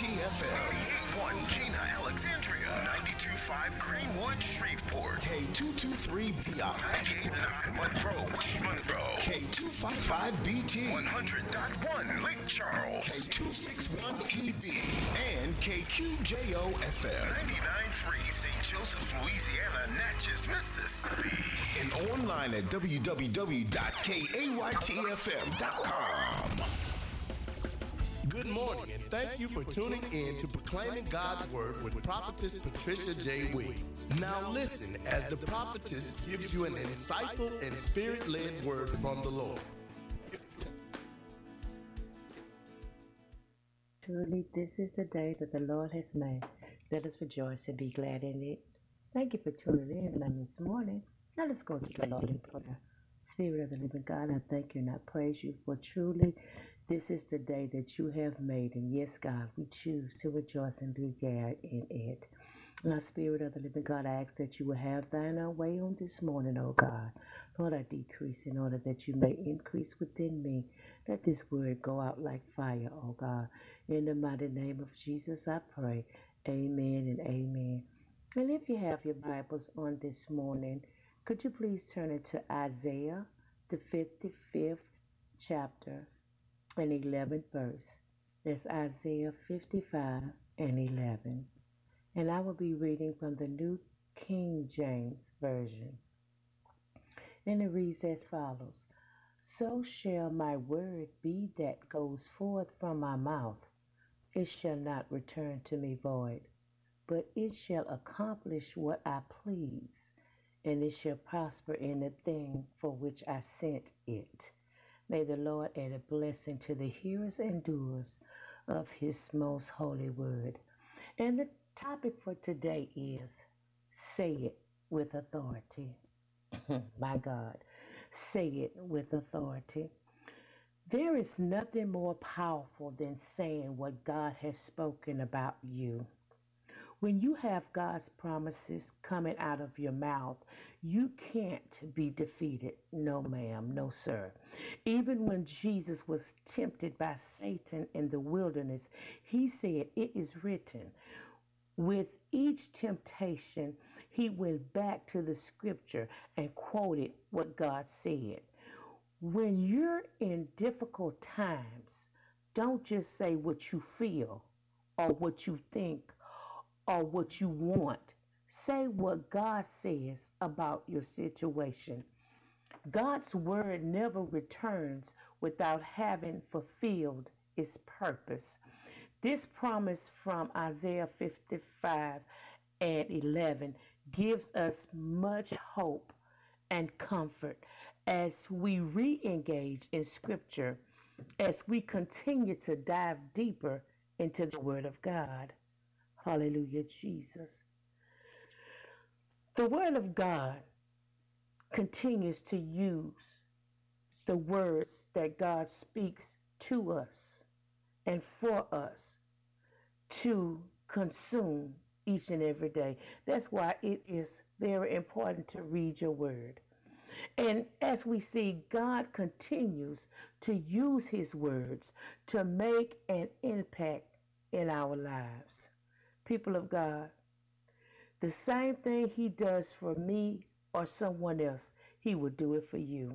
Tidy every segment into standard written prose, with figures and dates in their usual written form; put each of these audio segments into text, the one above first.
KYTFM 88.1 Gina, Alexandria. 92.5 Greenwood, Shreveport. K223BI. 98.9 Monroe, West Monroe. K255BT. 100.1 Lake Charles. K261EB. And KQJO-FM. 99.3 St. Joseph, Louisiana, Natchez, Mississippi. And online at www.kaytfm.com. Good morning, and thank you for tuning in to Proclaiming God's Word with Prophetess Patricia J. Williams. Now listen as the prophetess gives you an insightful and spirit-led word from the Lord. Truly, this is the day that the Lord has made. Let us rejoice and be glad in it. Thank you for tuning in on this morning. Now let's go to the Lord in prayer. Spirit of the living God, I thank you and I praise you for truly this is the day that you have made. And yes, God, we choose to rejoice and be glad in it. Now, Spirit of the living God, I ask that you will have thine own way on this morning, oh God. Lord, I decrease in order that you may increase within me. Let this word go out like fire, oh God. In the mighty name of Jesus, I pray. Amen and amen. And if you have your Bibles on this morning, could you please turn it to Isaiah, the 55th chapter and 11th verse. That's Isaiah 55 and 11. And I will be reading from the New King James Version. And it reads as follows. So shall my word be that goes forth from my mouth. It shall not return to me void, but it shall accomplish what I please, and it shall prosper in the thing for which I sent it. May the Lord add a blessing to the hearers and doers of his most holy word. And the topic for today is say it with authority. My God, say it with authority. There is nothing more powerful than saying what God has spoken about you. When you have God's promises coming out of your mouth, you can't be defeated. No, ma'am, no, sir. Even when Jesus was tempted by Satan in the wilderness, he said, "It is written." With each temptation, he went back to the scripture and quoted what God said. When you're in difficult times, don't just say what you feel or what you think or what you want. Say what God says about your situation. God's word never returns without having fulfilled its purpose. This promise from Isaiah 55 and 11 gives us much hope and comfort as we re engage in Scripture, as we continue to dive deeper into the Word of God. Hallelujah, Jesus. The Word of God continues to use the words that God speaks to us and for us to consume each and every day. That's why it is very important to read your word. And as we see, God continues to use his words to make an impact in our lives. People of God, the same thing he does for me or someone else, he will do it for you.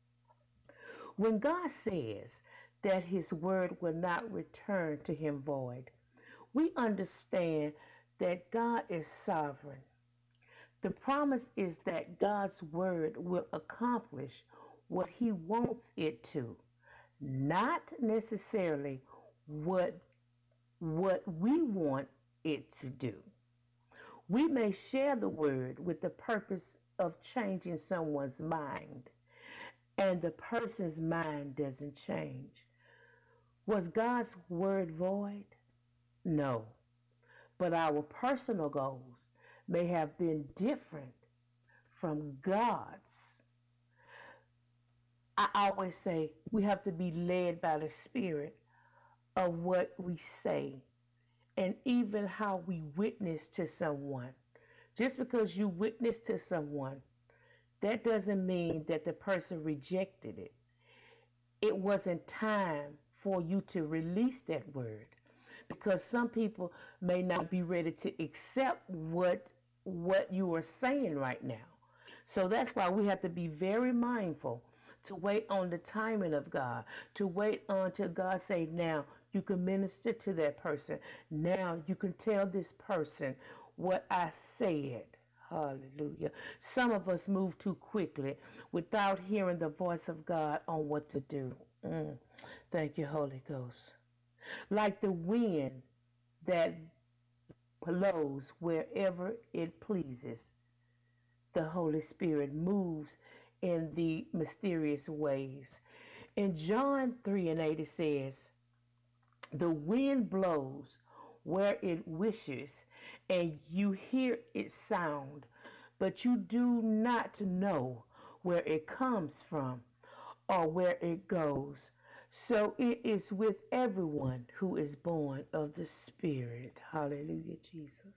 When God says that his word will not return to him void, we understand that God is sovereign. The promise is that God's word will accomplish what he wants it to, not necessarily what we want it to do. We may share the word with the purpose of changing someone's mind, and the person's mind doesn't change. Was God's word void? No. But our personal goals may have been different from God's. I always say we have to be led by the Spirit of what we say and even how we witness to someone. Just because you witness to someone, that doesn't mean that the person rejected it. It wasn't time for you to release that word because some people may not be ready to accept what you are saying right now. So that's why we have to be very mindful to wait on the timing of God, to wait until God say, now you can minister to that person. Now you can tell this person what I said. Hallelujah. Some of us move too quickly without hearing the voice of God on what to do. Thank you, Holy Ghost. Like the wind that blows wherever it pleases, the Holy Spirit moves in the mysterious ways. In John 3:8 it says, the wind blows where it wishes, and you hear its sound, but you do not know where it comes from or where it goes. So it is with everyone who is born of the Spirit. Hallelujah, Jesus.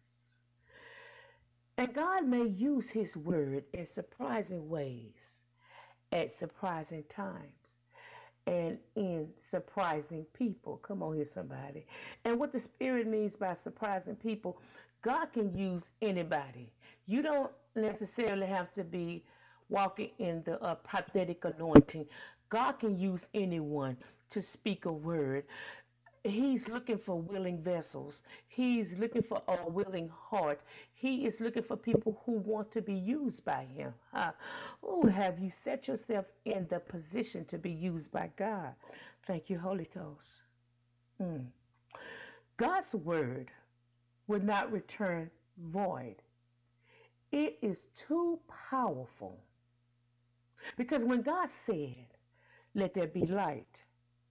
And God may use his word in surprising ways at surprising times and in surprising people. Come on here, somebody. And what the Spirit means by surprising people, God can use anybody. You don't necessarily have to be walking in the prophetic anointing. God can use anyone to speak a word. He's looking for willing vessels. He's looking for a willing heart. He is looking for people who want to be used by him. Oh, have you set yourself in the position to be used by God? Thank you, Holy Ghost. Mm. God's word will not return void. It is too powerful. Because when God said, let there be light,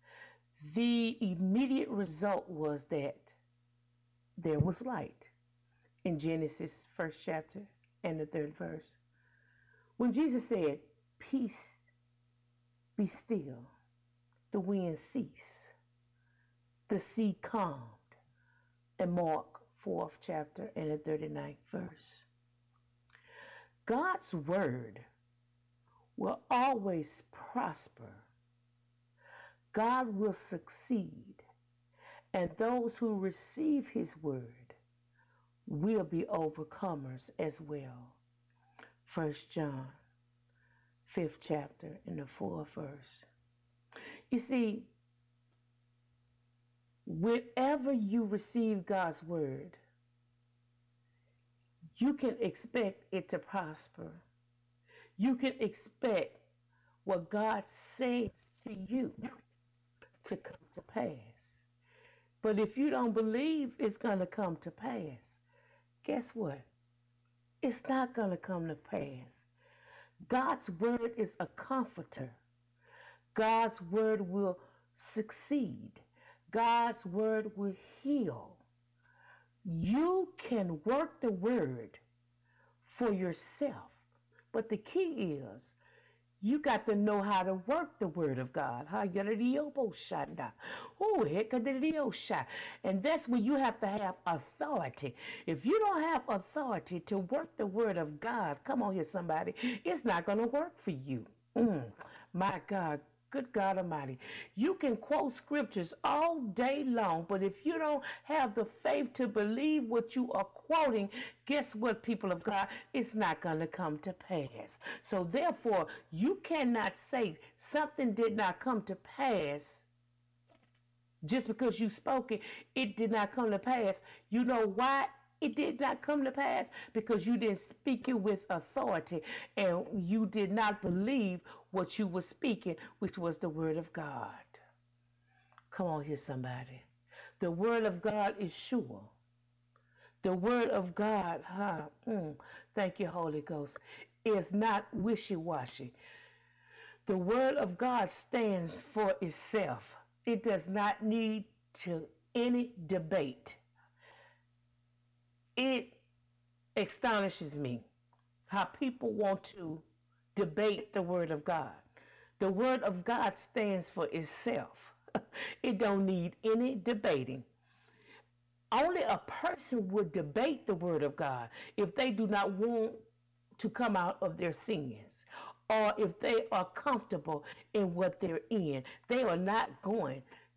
the immediate result was that there was light in Genesis 1st chapter and the 3rd verse. When Jesus said, peace, be still, the wind ceased, the sea calmed, in Mark 4th chapter and the 39th verse. God's word will always prosper. God will succeed, and those who receive his word will be overcomers as well. 1 John 5th chapter and the 4th verse. You see, whenever you receive God's word, you can expect it to prosper. You can expect what God says to you to come to pass. But if you don't believe it's going to come to pass, guess what? It's not going to come to pass. God's word is a comforter. God's word will succeed. God's word will heal. You can work the word for yourself. But the key is you got to know how to work the word of God. And that's where you have to have authority. If you don't have authority to work the word of God, come on here, somebody, it's not going to work for you. My God. Good God Almighty. You can quote scriptures all day long, but if you don't have the faith to believe what you are quoting, guess what, people of God? It's not going to come to pass. So therefore, you cannot say something did not come to pass just because you spoke it. It did not come to pass. You know why it did not come to pass? Because you didn't speak it with authority, and you did not believe what you were speaking, which was the word of God. Come on here, somebody. The word of God is sure. The word of God, thank you, Holy Ghost, is not wishy-washy. The word of God stands for itself. It does not need to any debate. It astonishes me how people want to debate the word of God. The word of God stands for itself. It don't need any debating. Only a person would debate the word of God if they do not want to come out of their sins, or if they are comfortable in what they're in. They are not going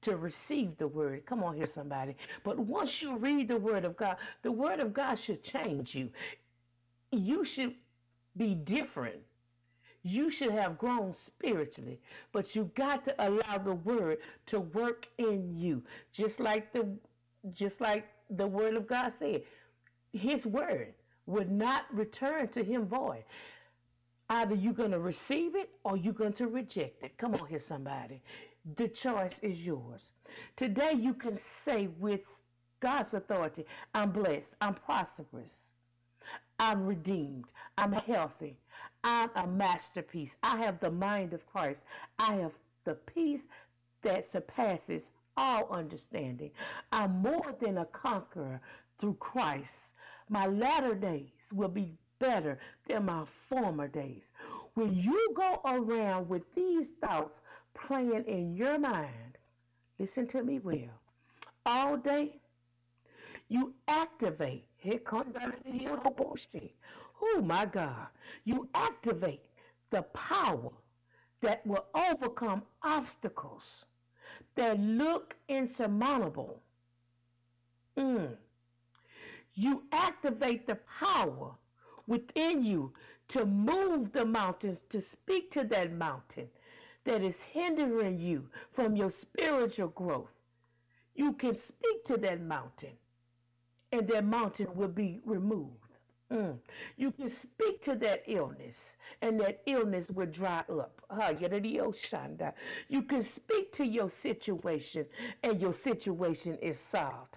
to receive the word. Come on here, somebody. But once you read the word of God should change you. You should be different. You should have grown spiritually, but you got to allow the word to work in you. Just like the word of God said, his word would not return to him void. Either you're going to receive it or you're going to reject it. Come on here, somebody. The choice is yours. Today you can say with God's authority, I'm blessed, I'm prosperous, I'm redeemed, I'm healthy, I'm a masterpiece, I have the mind of Christ, I have the peace that surpasses all understanding. I'm more than a conqueror through Christ. My latter days will be better than my former days. When you go around with these thoughts playing in your mind, listen to me well, all day, you activate. Here comes the oh my God. You activate the power that will overcome obstacles that look insurmountable. Mm. You activate the power within you to move the mountains, to speak to that mountain that is hindering you from your spiritual growth. You can speak to that mountain, and that mountain will be removed. Mm. You can speak to that illness, and that illness will dry up. You can speak to your situation, and your situation is solved.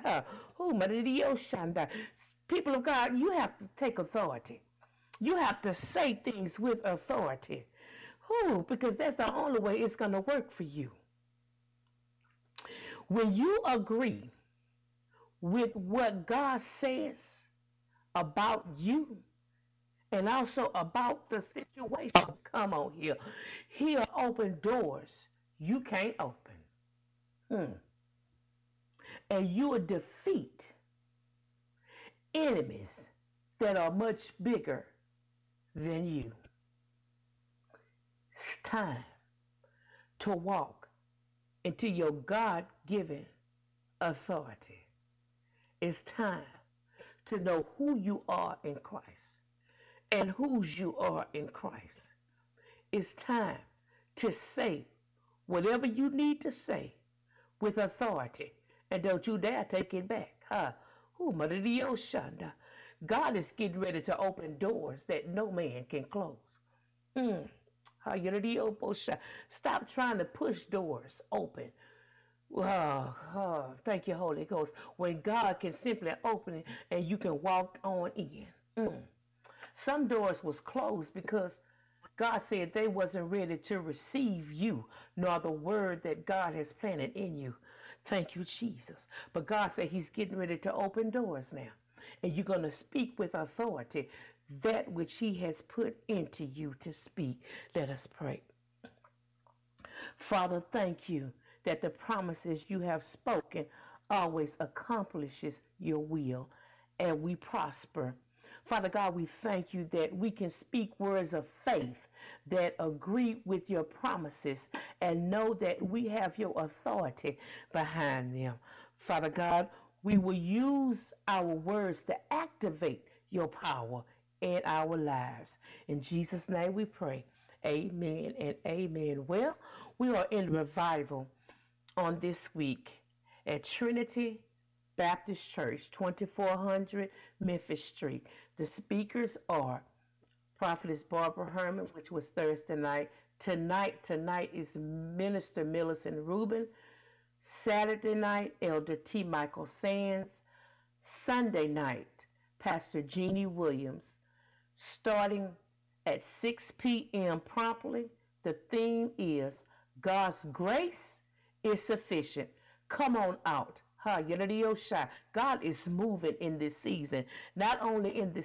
People of God, you have to take authority. You have to say things with authority. Because that's the only way it's going to work for you. When you agree with what God says about you and also about the situation, come on here, he'll open doors you can't open. And you will defeat enemies that are much bigger than you. It's time to walk into your God-given authority. It's time to know who you are in Christ and whose you are in Christ. It's time to say whatever you need to say with authority, and don't you dare take it back. God is getting ready to open doors that no man can close. Stop trying to push doors open. Thank you, Holy Ghost. When God can simply open it and you can walk on in. Some doors was closed because God said they wasn't ready to receive you, nor the word that God has planted in you. Thank you, Jesus. But God said he's getting ready to open doors now. And you're going to speak with authority that which he has put into you to speak. Let us pray. Father, thank you that the promises you have spoken always accomplishes your will, and we prosper. Father God, we thank you that we can speak words of faith that agree with your promises and know that we have your authority behind them. Father God, we will use our words to activate your power in our lives. In Jesus' name we pray. Amen and amen. Well, we are in revival on this week at Trinity Baptist Church, 2400 Memphis Street. The speakers are Prophetess Barbara Herman, which was Thursday night. Tonight is Minister Millicent Rubin. Saturday night, Elder T. Michael Sands. Sunday night, Pastor Jeannie Williams. Starting at 6 p.m. promptly, the theme is God's grace is sufficient. Come on out. God is moving in this season. Not only in this